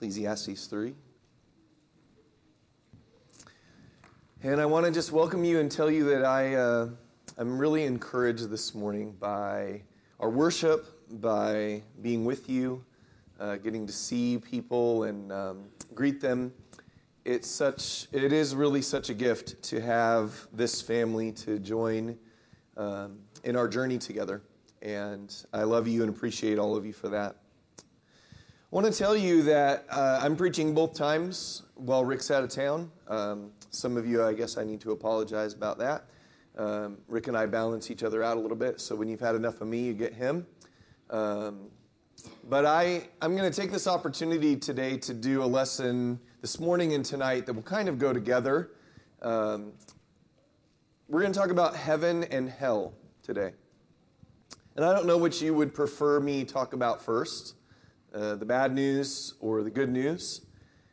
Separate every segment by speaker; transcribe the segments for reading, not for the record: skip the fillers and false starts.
Speaker 1: Ecclesiastes 3. And I want to just welcome you and tell you that I'm really encouraged this morning by our worship, by being with you, getting to see people and greet them. It is really such a gift to have this family to join in our journey together. And I love you and appreciate all of you for that. I want to tell you that I'm preaching both times while Rick's out of town. Some of you, I guess I need to apologize about that. Rick and I balance each other out a little bit, so when you've had enough of me, you get him. But I'm going to take this opportunity today to do a lesson this morning and tonight that will kind of go together. We're going to talk about heaven and hell today. And I don't know which you would prefer me talk about first. The bad news or the good news.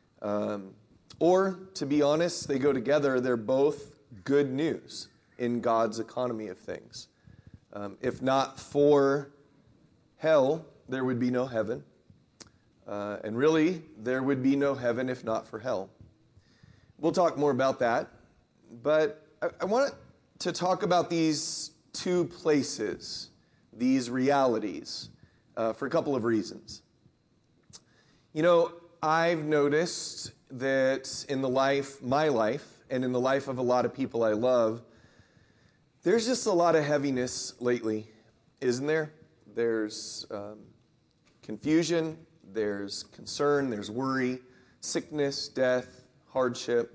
Speaker 1: Or, to be honest, they go together. They're both good news in God's economy of things. If not for hell, there would be no heaven. And really, there would be no heaven if not for hell. We'll talk more about that. But I want to talk about these two places, these realities, for a couple of reasons. You know, I've noticed that in my life, and in the life of a lot of people I love, there's just a lot of heaviness lately, isn't there? There's confusion, there's concern, there's worry, sickness, death, hardship.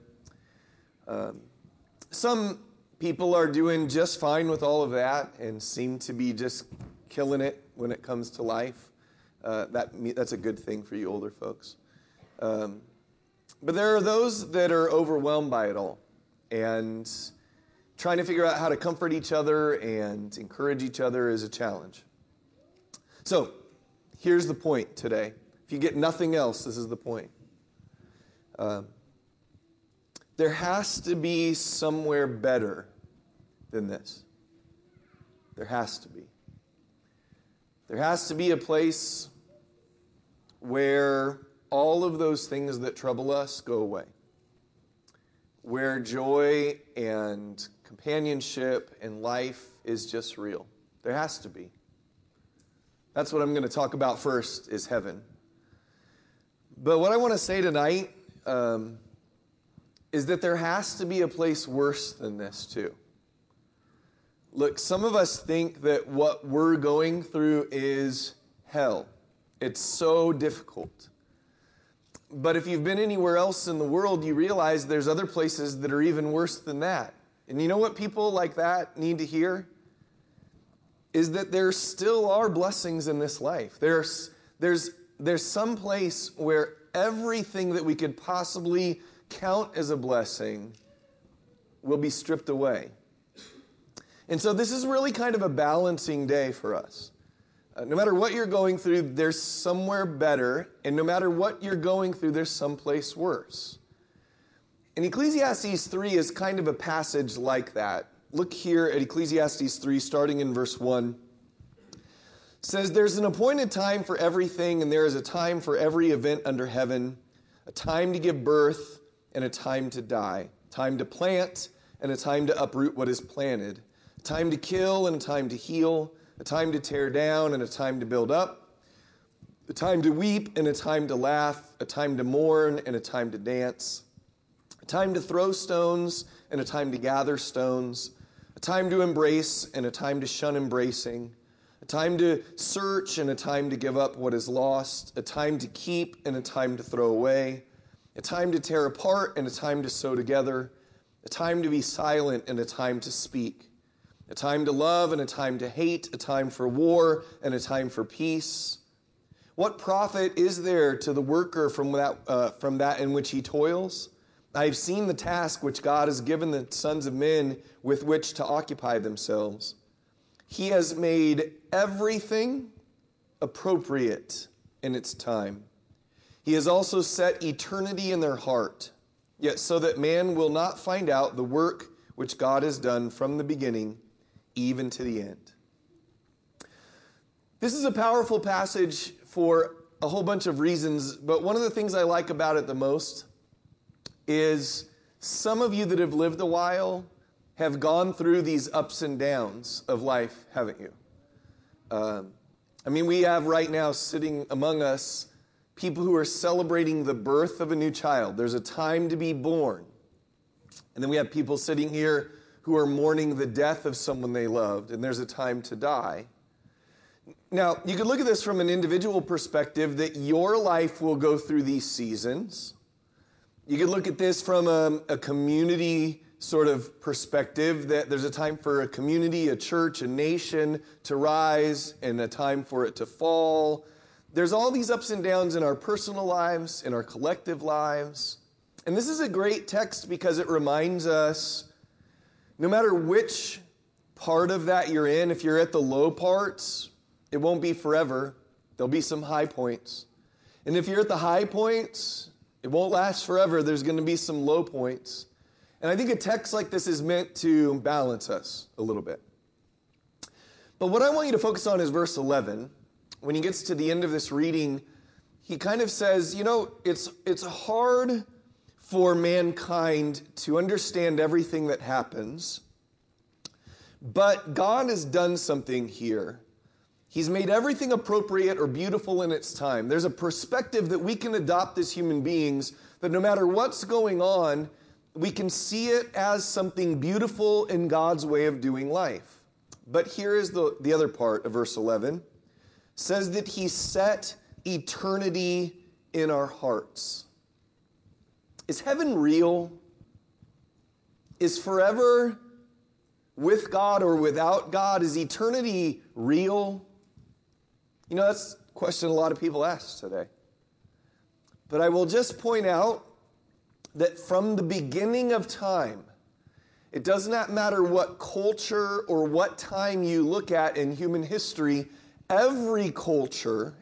Speaker 1: Some people are doing just fine with all of that and seem to be just killing it when it comes to life. That's a good thing for you older folks. But there are those that are overwhelmed by it all and trying to figure out how to comfort each other and encourage each other is a challenge. So, here's the point today. If you get nothing else, this is the point. There has to be somewhere better than this. There has to be. There has to be a place where all of those things that trouble us go away. Where joy and companionship and life is just real. There has to be. That's what I'm going to talk about first, is heaven. But what I want to say tonight is that there has to be a place worse than this too. Look, some of us think that what we're going through is hell. It's so difficult. But if you've been anywhere else in the world, you realize there's other places that are even worse than that. And you know what people like that need to hear? Is that there still are blessings in this life. There's some place where everything that we could possibly count as a blessing will be stripped away. And so this is really kind of a balancing day for us. No matter what you're going through, there's somewhere better. And no matter what you're going through, there's someplace worse. And Ecclesiastes 3 is kind of a passage like that. Look here at Ecclesiastes 3, starting in verse 1. It says, "There's an appointed time for everything, and there is a time for every event under heaven, a time to give birth and a time to die, time to plant and a time to uproot what is planted, a time to kill and a time to heal, a time to tear down and a time to build up, a time to weep and a time to laugh, a time to mourn and a time to dance, a time to throw stones and a time to gather stones, a time to embrace and a time to shun embracing, a time to search and a time to give up what is lost, a time to keep and a time to throw away, a time to tear apart and a time to sew together, a time to be silent and a time to speak, a time to love and a time to hate, a time for war and a time for peace. What profit is there to the worker from that in which he toils? I have seen the task which God has given the sons of men with which to occupy themselves. He has made everything appropriate in its time. He has also set eternity in their heart, yet so that man will not find out the work which God has done from the beginning, even to the end." This is a powerful passage for a whole bunch of reasons, but one of the things I like about it the most is some of you that have lived a while have gone through these ups and downs of life, haven't you? We have right now sitting among us people who are celebrating the birth of a new child. There's a time to be born. And then we have people sitting here who are mourning the death of someone they loved, and there's a time to die. Now, you could look at this from an individual perspective, that your life will go through these seasons. You could look at this from a community sort of perspective, that there's a time for a community, a church, a nation to rise, and a time for it to fall. There's all these ups and downs in our personal lives, in our collective lives. And this is a great text because it reminds us, no matter which part of that you're in, if you're at the low parts, it won't be forever. There'll be some high points. And if you're at the high points, it won't last forever. There's going to be some low points. And I think a text like this is meant to balance us a little bit. But what I want you to focus on is verse 11. When he gets to the end of this reading, he kind of says, it's hard for mankind to understand everything that happens, but God has done something here. He's made everything appropriate or beautiful in its time. There's a perspective that we can adopt as human beings, that no matter what's going on, we can see it as something beautiful in God's way of doing life. But here is the other part of verse 11. It says that he set eternity in our hearts. Is heaven real? Is forever with God or without God? Is eternity real? That's a question a lot of people ask today. But I will just point out that from the beginning of time, it does not matter what culture or what time you look at in human history, every culture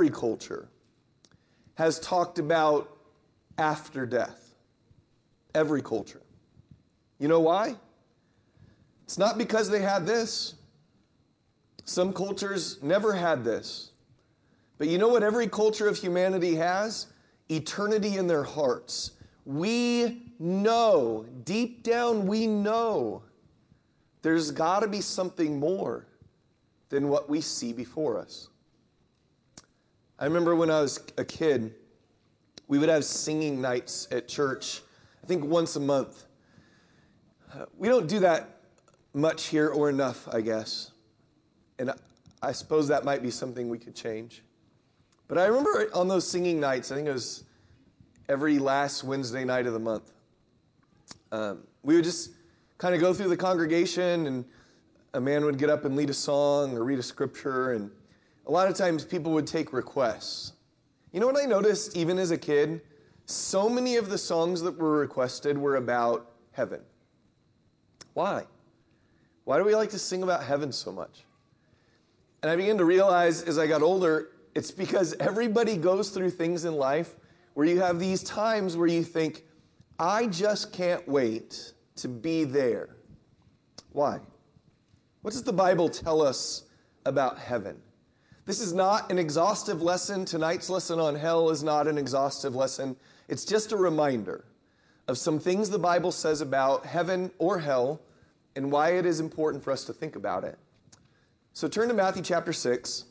Speaker 1: has talked about after death. Every culture. You know why? It's not because they had this. Some cultures never had this. But you know what every culture of humanity has? Eternity in their hearts. We know, deep down we know, there's got to be something more than what we see before us. I remember when I was a kid, we would have singing nights at church, I think once a month. We don't do that much here, or enough, I guess. And I suppose that might be something we could change. But I remember on those singing nights, I think it was every last Wednesday night of the month, we would just kind of go through the congregation, and a man would get up and lead a song or read a scripture, and a lot of times people would take requests. You know what I noticed even as a kid? So many of the songs that were requested were about heaven. Why? Why do we like to sing about heaven so much? And I began to realize as I got older, it's because everybody goes through things in life where you have these times where you think, I just can't wait to be there. Why? What does the Bible tell us about heaven? This is not an exhaustive lesson. Tonight's lesson on hell is not an exhaustive lesson. It's just a reminder of some things the Bible says about heaven or hell and why it is important for us to think about it. So turn to Matthew chapter 6.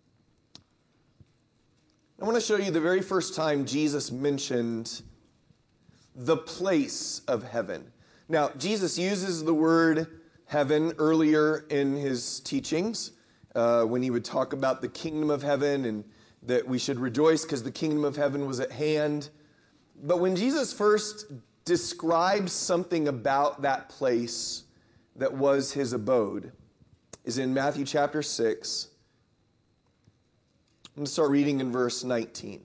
Speaker 1: I want to show you the very first time Jesus mentioned the place of heaven. Now, Jesus uses the word heaven earlier in his teachings when he would talk about the kingdom of heaven and that we should rejoice because the kingdom of heaven was at hand. But when Jesus first describes something about that place that was his abode is in Matthew chapter 6. I'm going to start reading in verse 19.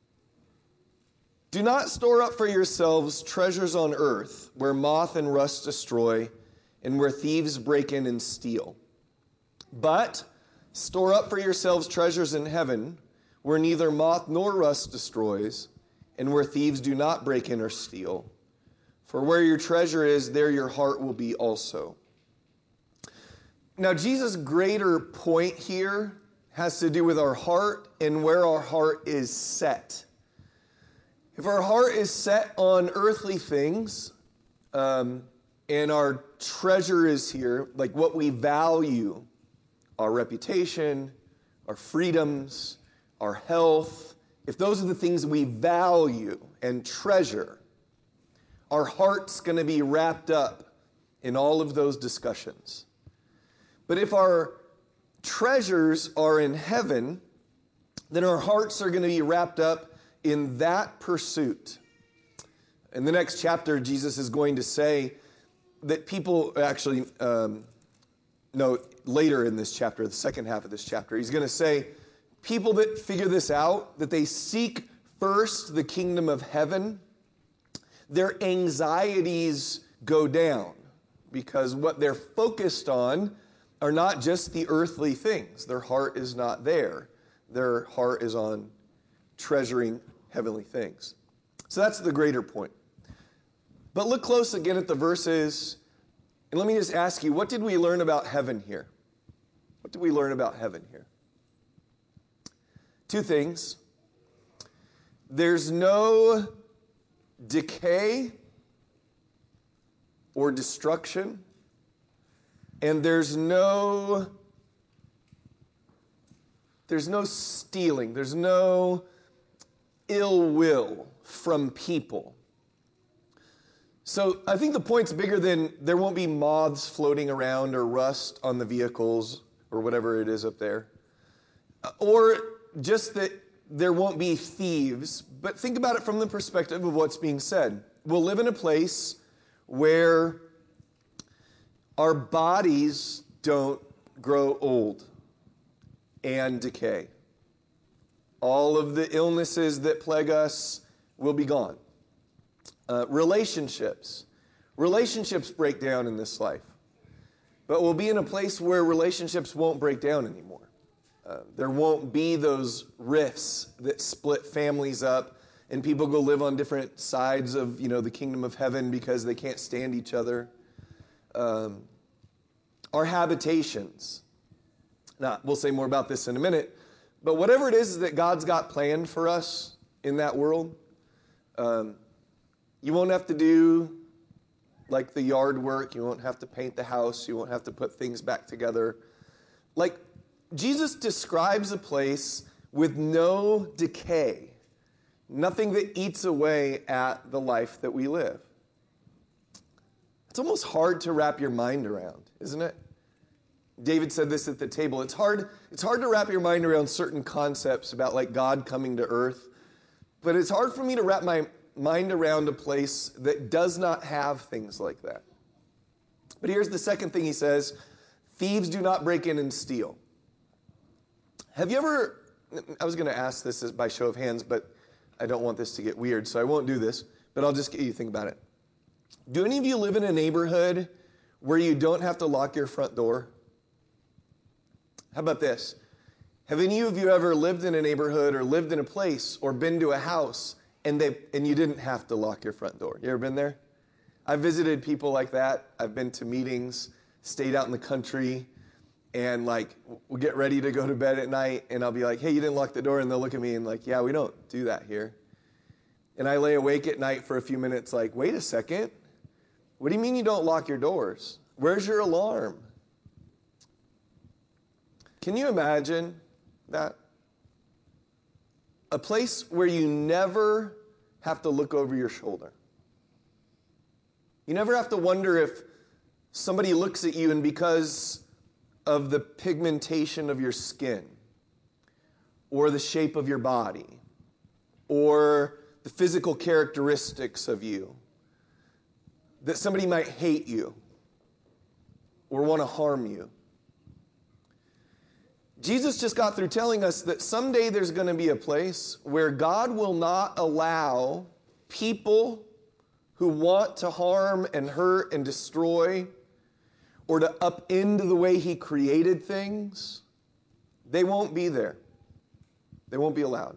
Speaker 1: Do not store up for yourselves treasures on earth, where moth and rust destroy, and where thieves break in and steal. But store up for yourselves treasures in heaven, where neither moth nor rust destroys, and where thieves do not break in or steal. For where your treasure is, there your heart will be also. Now, Jesus' greater point here has to do with our heart and where our heart is set. If our heart is set on earthly things, and our treasure is here, like what we value, our reputation, our freedoms, our health, if those are the things we value and treasure, our heart's going to be wrapped up in all of those discussions. But if our treasures are in heaven, then our hearts are going to be wrapped up in that pursuit. In the next chapter, Jesus is going to say that people, actually, later in this chapter, the second half of this chapter, he's going to say, people that figure this out, that they seek first the kingdom of heaven, their anxieties go down because what they're focused on are not just the earthly things. Their heart is not there. Their heart is on treasuring heavenly things. So that's the greater point. But look close again at the verses, and let me just ask you, what did we learn about heaven here? What did we learn about heaven here? Two things. There's no decay or destruction, and there's no stealing, there's no ill will from people. So I think the point's bigger than there won't be moths floating around or rust on the vehicles or whatever it is up there. Or just that there won't be thieves. But think about it from the perspective of what's being said. We'll live in a place where our bodies don't grow old and decay. All of the illnesses that plague us will be gone. Relationships break down in this life. But we'll be in a place where relationships won't break down anymore. There won't be those rifts that split families up and people go live on different sides of, the kingdom of heaven because they can't stand each other. Our habitations. Now, we'll say more about this in a minute. But whatever it is that God's got planned for us in that world, you won't have to do like the yard work. You won't have to paint the house. You won't have to put things back together. Like, Jesus describes a place with no decay, nothing that eats away at the life that we live. It's almost hard to wrap your mind around, isn't it? David said this at the table. It's hard to wrap your mind around certain concepts about like God coming to earth, but it's hard for me to wrap my mind around a place that does not have things like that. But here's the second thing he says: thieves do not break in and steal. Have you ever, I was going to ask this by show of hands, but I don't want this to get weird, so I won't do this, but I'll just get you to think about it. Do any of you live in a neighborhood where you don't have to lock your front door? How about this? Have any of you ever lived in a neighborhood or lived in a place or been to a house and you didn't have to lock your front door? You ever been there? I've visited people like that. I've been to meetings, stayed out in the country, and we'll get ready to go to bed at night, and I'll be like, hey, you didn't lock the door? And they'll look at me and yeah, we don't do that here. And I lay awake at night for a few minutes wait a second. What do you mean you don't lock your doors? Where's your alarm? Can you imagine that? A place where you never have to look over your shoulder. You never have to wonder if somebody looks at you and because of the pigmentation of your skin or the shape of your body or the physical characteristics of you, that somebody might hate you or want to harm you. Jesus just got through telling us that someday there's going to be a place where God will not allow people who want to harm and hurt and destroy or to upend the way he created things. They won't be there. They won't be allowed.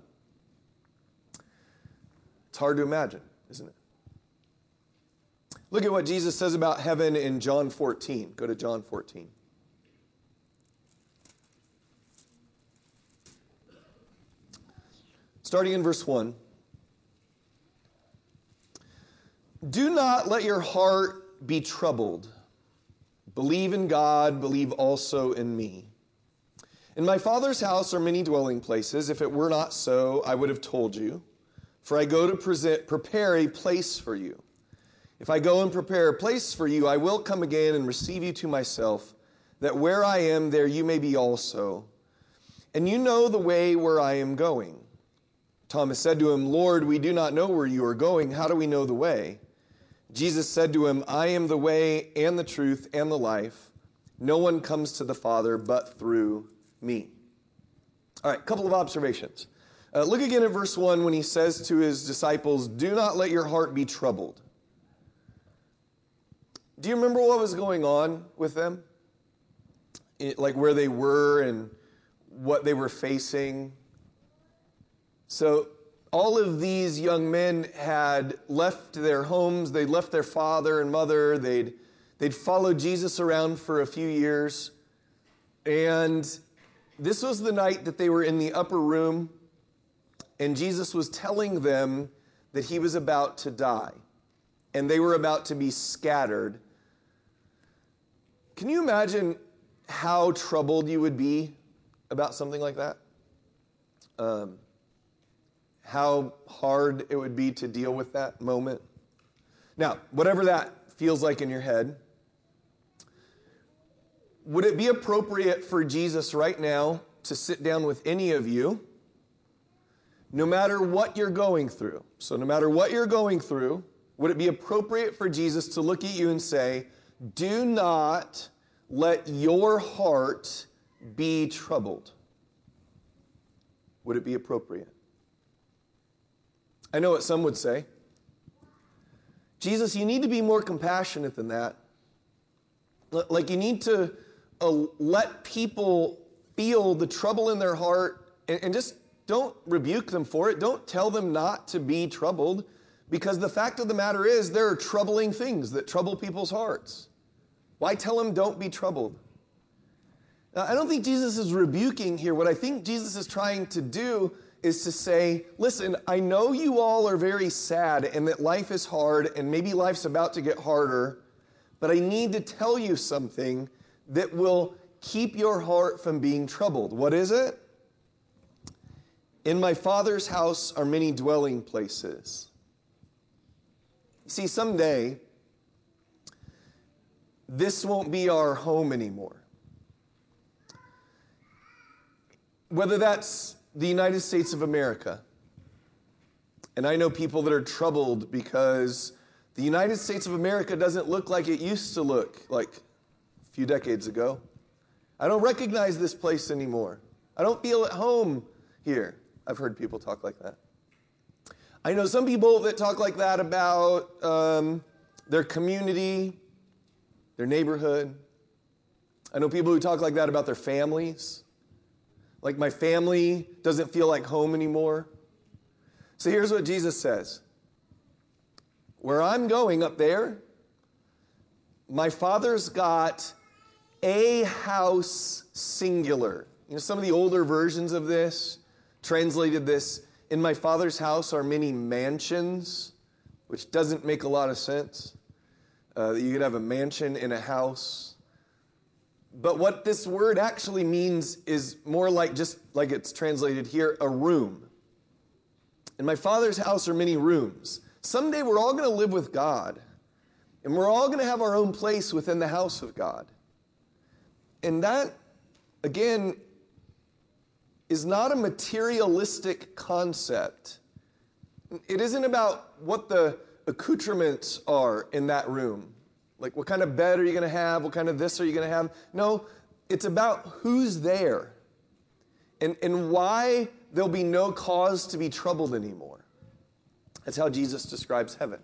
Speaker 1: It's hard to imagine, isn't it? Look at what Jesus says about heaven in John 14. Go to John 14. starting in verse 1. Do not let your heart be troubled. Believe in God, believe also in me. In my Father's house are many dwelling places. If it were not so, I would have told you. For I go to prepare a place for you. If I go and prepare a place for you, I will come again and receive you to myself, that where I am, there you may be also. And you know the way where I am going. Thomas said to him, Lord, we do not know where you are going. How do we know the way? Jesus said to him, I am the way and the truth and the life. No one comes to the Father but through me. All right, a couple of observations. Look again at verse 1 when he says to his disciples, do not let your heart be troubled. Do you remember what was going on with them? Like where they were and what they were facing? So all of these young men had left their homes. They'd left their father and mother. They'd followed Jesus around for a few years. And this was the night that they were in the upper room, and Jesus was telling them that he was about to die, and they were about to be scattered. Can you imagine how troubled you would be about something like that? How hard it would be to deal with that moment? Now, whatever that feels like in your head, would it be appropriate for Jesus right now to sit down with any of you, no matter what you're going through? So no matter what you're going through, would it be appropriate for Jesus to look at you and say, do not let your heart be troubled? Would it be appropriate? I know what some would say. Jesus, you need to be more compassionate than that. Like you need to let people feel the trouble in their heart and just don't rebuke them for it. Don't tell them not to be troubled, because the fact of the matter is there are troubling things that trouble people's hearts. Why tell them don't be troubled? Now, I don't think Jesus is rebuking here. What I think Jesus is trying to do is to say, listen, I know you all are very sad and that life is hard and maybe life's about to get harder, but I need to tell you something that will keep your heart from being troubled. What is it? In my Father's house are many dwelling places. See, someday, this won't be our home anymore. Whether that's the United States of America, and I know people that are troubled because the United States of America doesn't look like it used to look like a few decades ago. I don't recognize this place anymore. I don't feel at home here. I've heard people talk like that. I know some people that talk like that about their community, their neighborhood. I know people who talk like that about their families. Like, my family doesn't feel like home anymore. So here's what Jesus says. Where I'm going up there, my Father's got a house singular. You know, some of the older versions of this translated this, in my Father's house are many mansions, which doesn't make a lot of sense. You could have a mansion in a house. But what this word actually means is more like, just like it's translated here, a room. In my Father's house are many rooms. Someday we're all going to live with God. And we're all going to have our own place within the house of God. And that, again, is not a materialistic concept. It isn't about what the accoutrements are in that room. Like, what kind of bed are you going to have? What kind of this are you going to have? No, it's about who's there and why there'll be no cause to be troubled anymore. That's how Jesus describes heaven.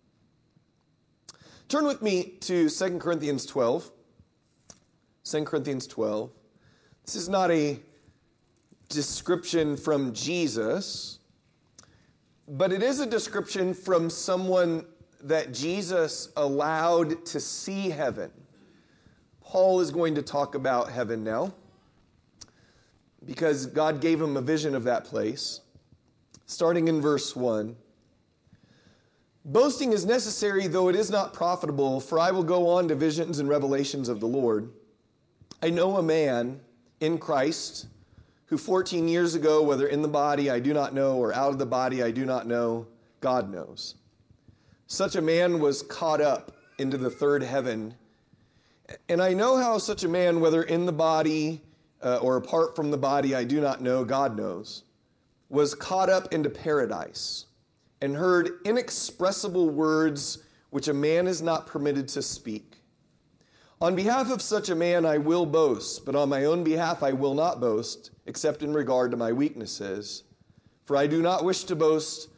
Speaker 1: Turn with me to 2 Corinthians 12. 2 Corinthians 12. This is not a description from Jesus, but it is a description from someone that Jesus allowed to see heaven. Paul is going to talk about heaven now because God gave him a vision of that place. starting in verse 1. Boasting is necessary, though it is not profitable, for I will go on to visions and revelations of the Lord. I know a man in Christ who 14 years ago, whether in the body I do not know or out of the body I do not know, God knows. Such a man was caught up into the third heaven. And I know how such a man, whether in the body or apart from the body I do not know, God knows, was caught up into paradise and heard inexpressible words which a man is not permitted to speak. On behalf of such a man I will boast, but on my own behalf I will not boast, except in regard to my weaknesses. For I do not wish to boast,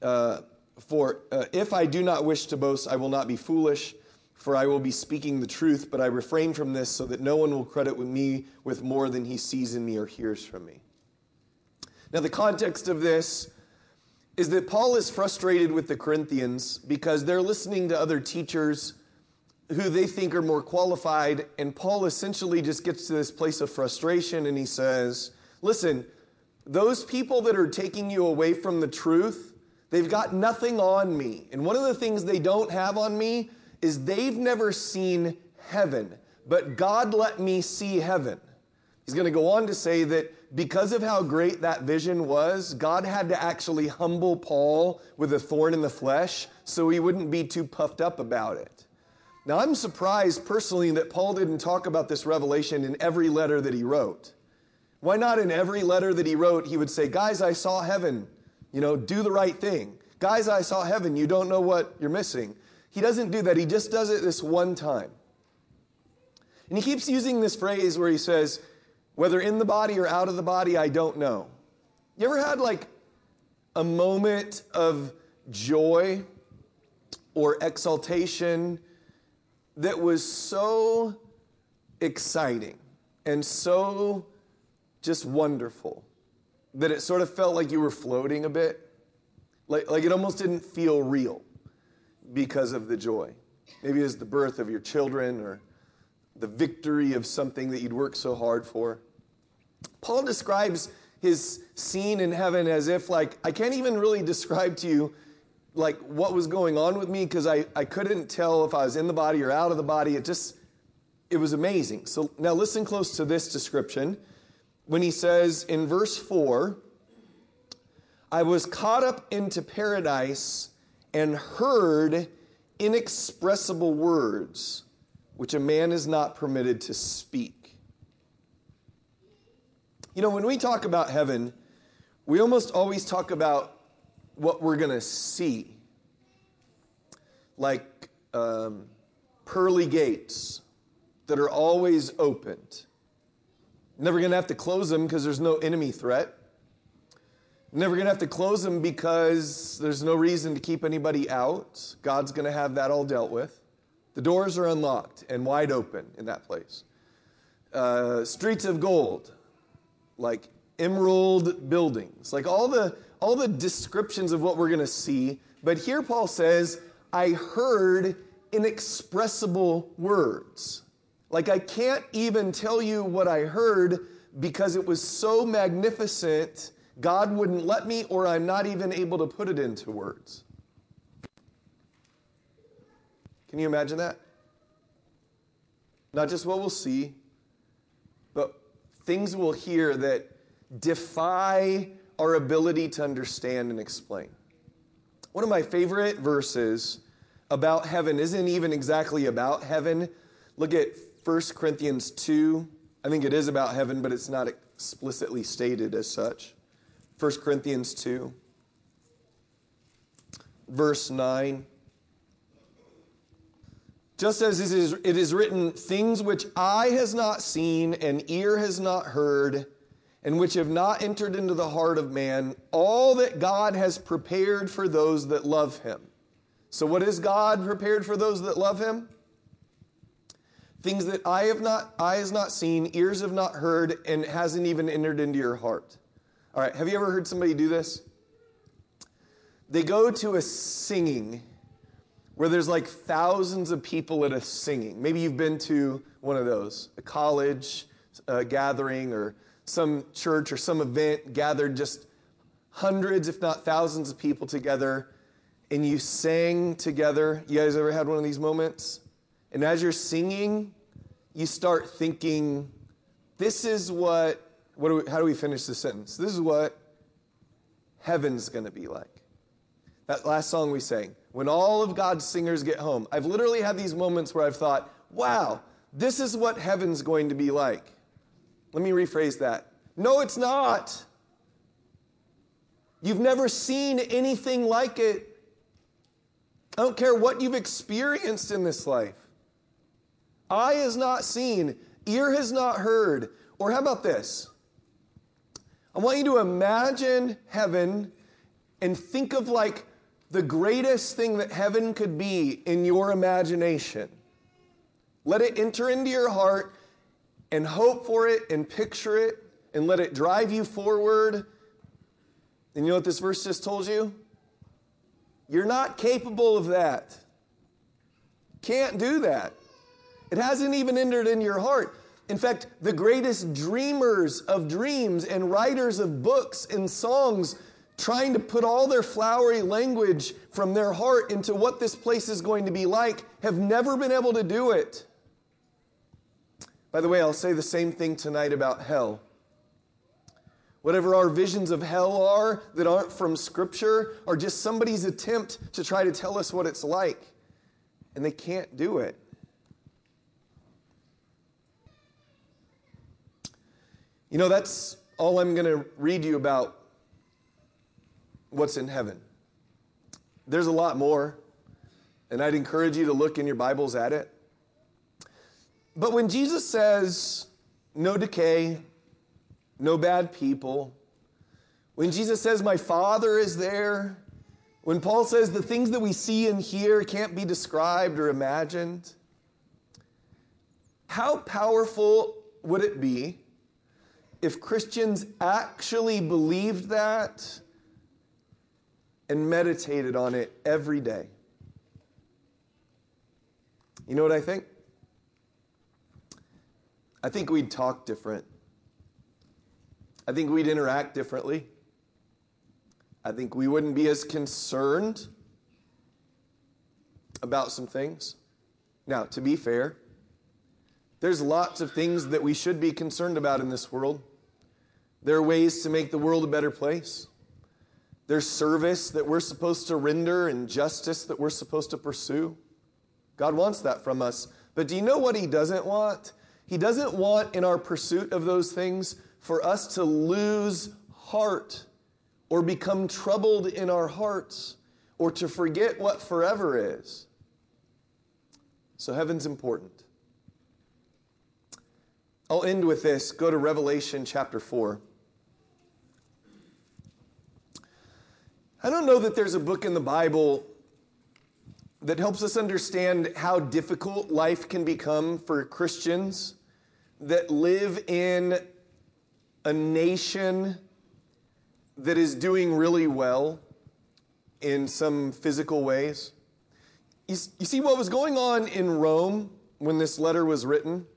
Speaker 1: if I do not wish to boast, I will not be foolish, for I will be speaking the truth, but I refrain from this so that no one will credit with me with more than he sees in me or hears from me. Now the context of this is that Paul is frustrated with the Corinthians because they're listening to other teachers who they think are more qualified, and Paul essentially just gets to this place of frustration and he says, listen, those people that are taking you away from the truth, they've got nothing on me. And one of the things they don't have on me is they've never seen heaven, but God let me see heaven. He's going to go on to say that because of how great that vision was, God had to actually humble Paul with a thorn in the flesh so he wouldn't be too puffed up about it. Now, I'm surprised personally that Paul didn't talk about this revelation in every letter that he wrote. Why not in every letter that he wrote, he would say, guys, I saw heaven, do the right thing. Guys, I saw heaven, you don't know what you're missing. He doesn't do that, he just does it this one time. And he keeps using this phrase where he says, whether in the body or out of the body, I don't know. You ever had like a moment of joy or exaltation that was so exciting and so just wonderful that it sort of felt like you were floating a bit? Like it almost didn't feel real because of the joy. Maybe it was the birth of your children or the victory of something that you'd worked so hard for. Paul describes his scene in heaven as if I can't even really describe to you what was going on with me because I couldn't tell if I was in the body or out of the body. It was amazing. So now listen close to this description. When he says in verse 4, I was caught up into paradise and heard inexpressible words, which a man is not permitted to speak. When we talk about heaven, we almost always talk about what we're going to see. Like pearly gates that are always opened. Never going to have to close them because there's no enemy threat. Never going to have to close them because there's no reason to keep anybody out. God's going to have that all dealt with. The doors are unlocked and wide open in that place. Streets of gold, like emerald buildings, like all the descriptions of what we're going to see. But here Paul says, I heard inexpressible words. Like I can't even tell you what I heard because it was so magnificent, God wouldn't let me, or I'm not even able to put it into words. Can you imagine that? Not just what we'll see, but things we'll hear that defy our ability to understand and explain. One of my favorite verses about heaven isn't even exactly about heaven. Look at 1 Corinthians 2. I think it is about heaven, but it's not explicitly stated as such. 1 Corinthians 2, verse 9. Just as it is written, things which eye has not seen and ear has not heard, and which have not entered into the heart of man, all that God has prepared for those that love him. So what has God prepared for those that love him? Things that eye has not seen, ears have not heard, and hasn't even entered into your heart. All right, have you ever heard somebody do this? They go to a singing where there's like thousands of people at a singing. Maybe you've been to one of those, a college gathering or some church or some event gathered just hundreds, if not thousands of people together, and you sang together. You guys ever had one of these moments? And as you're singing, you start thinking, this is how do we finish the sentence? This is what heaven's going to be like. That last song we sang, when all of God's singers get home. I've literally had these moments where I've thought, wow, this is what heaven's going to be like. Let me rephrase that. No, it's not. You've never seen anything like it. I don't care what you've experienced in this life. Eye has not seen, ear has not heard. Or how about this? I want you to imagine heaven and think of like the greatest thing that heaven could be in your imagination. Let it enter into your heart and hope for it and picture it and let it drive you forward. And you know what this verse just told you? You're not capable of that. Can't do that. It hasn't even entered into your heart. In fact, the greatest dreamers of dreams and writers of books and songs trying to put all their flowery language from their heart into what this place is going to be like have never been able to do it. By the way, I'll say the same thing tonight about hell. Whatever our visions of hell are that aren't from Scripture are just somebody's attempt to try to tell us what it's like. And they can't do it. You know, that's all I'm going to read you about what's in heaven. There's a lot more, and I'd encourage you to look in your Bibles at it. But when Jesus says, no decay, no bad people, when Jesus says, my Father is there, when Paul says the things that we see and hear can't be described or imagined, how powerful would it be if Christians actually believed that and meditated on it every day? You know what I think? I think we'd talk different. I think we'd interact differently. I think we wouldn't be as concerned about some things. Now, to be fair, there's lots of things that we should be concerned about in this world. There are ways to make the world a better place. There's service that we're supposed to render and justice that we're supposed to pursue. God wants that from us. But do you know what He doesn't want? He doesn't want in our pursuit of those things for us to lose heart or become troubled in our hearts or to forget what forever is. So heaven's important. I'll end with this. Go to Revelation chapter 4. I don't know that there's a book in the Bible that helps us understand how difficult life can become for Christians that live in a nation that is doing really well in some physical ways. You see what was going on in Rome when this letter was written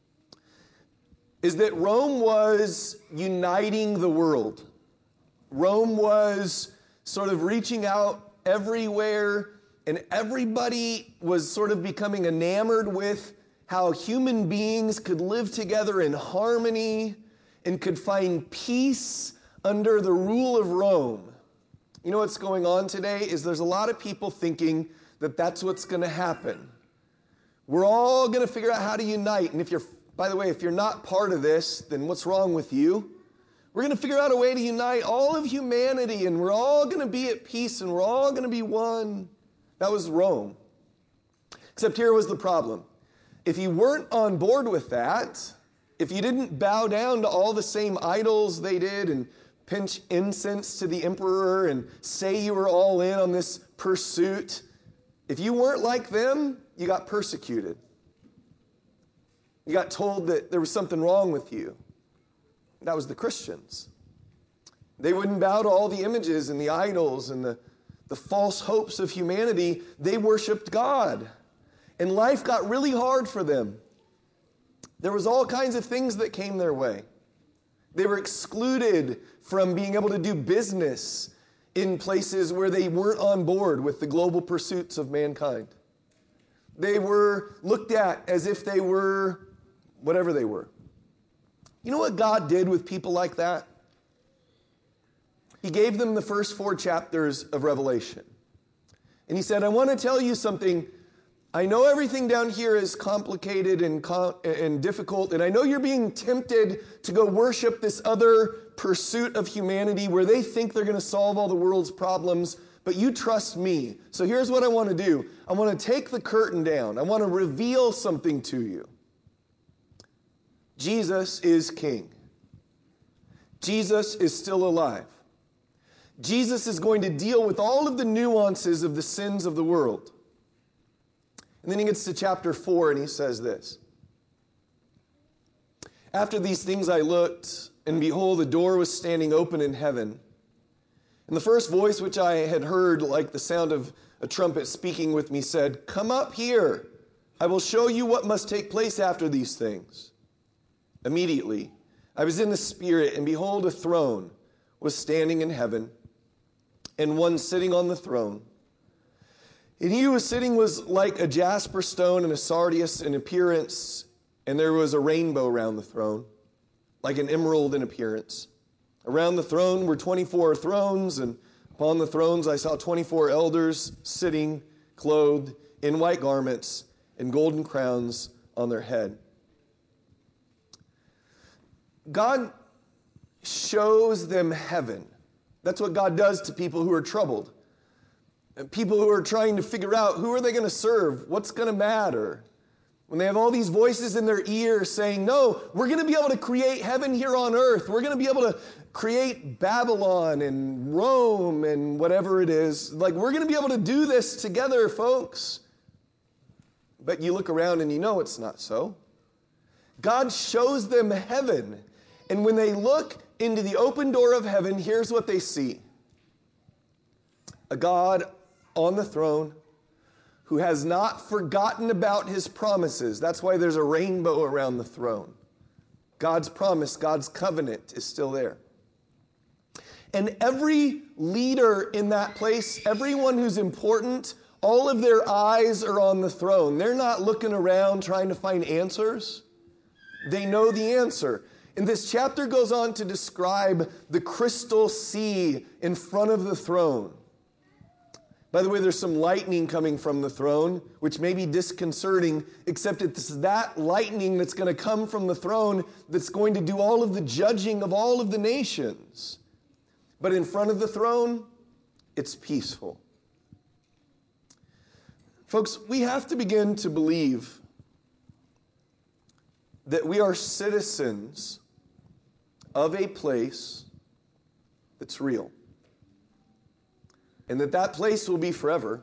Speaker 1: is that Rome was uniting the world. Rome was sort of reaching out everywhere, and everybody was sort of becoming enamored with how human beings could live together in harmony and could find peace under the rule of Rome. You know what's going on today is there's a lot of people thinking that that's what's going to happen. We're all going to figure out how to unite. And by the way, if you're not part of this, then what's wrong with you? We're going to figure out a way to unite all of humanity, and we're all going to be at peace, and we're all going to be one. That was Rome. Except here was the problem. If you weren't on board with that, if you didn't bow down to all the same idols they did and pinch incense to the emperor and say you were all in on this pursuit, if you weren't like them, you got persecuted. You got told that there was something wrong with you. That was the Christians. They wouldn't bow to all the images and the idols and the false hopes of humanity. They worshiped God. And life got really hard for them. There was all kinds of things that came their way. They were excluded from being able to do business in places where they weren't on board with the global pursuits of mankind. They were looked at as if they were whatever they were. You know what God did with people like that? He gave them the first 4 chapters of Revelation. And he said, I want to tell you something. I know everything down here is complicated and difficult, and I know you're being tempted to go worship this other pursuit of humanity where they think they're going to solve all the world's problems, but you trust me. So here's what I want to do. I want to take the curtain down. I want to reveal something to you. Jesus is king. Jesus is still alive. Jesus is going to deal with all of the nuances of the sins of the world. And then he gets to chapter 4 and he says this. After these things I looked, and behold, a door was standing open in heaven. And the first voice which I had heard, like the sound of a trumpet speaking with me, said, Come up here. I will show you what must take place after these things. Immediately, I was in the Spirit, and behold, a throne was standing in heaven, and one sitting on the throne. And he who was sitting was like a jasper stone and a sardius in appearance, and there was a rainbow around the throne, like an emerald in appearance. Around the throne were 24 thrones, and upon the thrones I saw 24 elders sitting, clothed in white garments and golden crowns on their head. God shows them heaven. That's what God does to people who are troubled. And people who are trying to figure out who are they going to serve, what's going to matter. When they have all these voices in their ear saying, no, we're going to be able to create heaven here on earth. We're going to be able to create Babylon and Rome and whatever it is. Like, we're going to be able to do this together, folks. But you look around and you know it's not so. God shows them heaven. And when they look into the open door of heaven, here's what they see. A God on the throne who has not forgotten about his promises. That's why there's a rainbow around the throne. God's promise, God's covenant is still there. And every leader in that place, everyone who's important, all of their eyes are on the throne. They're not looking around trying to find answers. They know the answer. And this chapter goes on to describe the crystal sea in front of the throne. By the way, there's some lightning coming from the throne, which may be disconcerting, except it's that lightning that's going to come from the throne that's going to do all of the judging of all of the nations. But in front of the throne, it's peaceful. Folks, we have to begin to believe that we are citizens of a place that's real. And that place will be forever.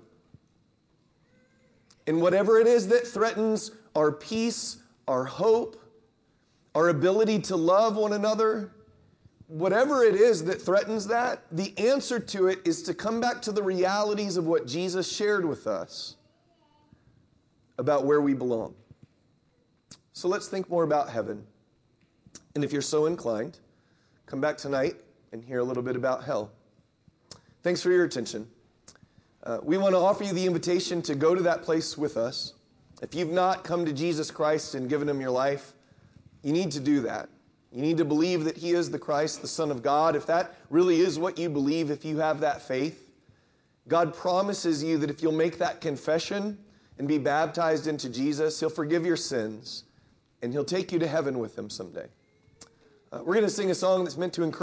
Speaker 1: And whatever it is that threatens our peace, our hope, our ability to love one another, whatever it is that threatens that, the answer to it is to come back to the realities of what Jesus shared with us about where we belong. So let's think more about heaven. And if you're so inclined, come back tonight and hear a little bit about hell. Thanks for your attention. We want to offer you the invitation to go to that place with us. If you've not come to Jesus Christ and given him your life, you need to do that. You need to believe that he is the Christ, the Son of God. If that really is what you believe, if you have that faith, God promises you that if you'll make that confession and be baptized into Jesus, he'll forgive your sins and he'll take you to heaven with him someday. We're going to sing a song that's meant to encourage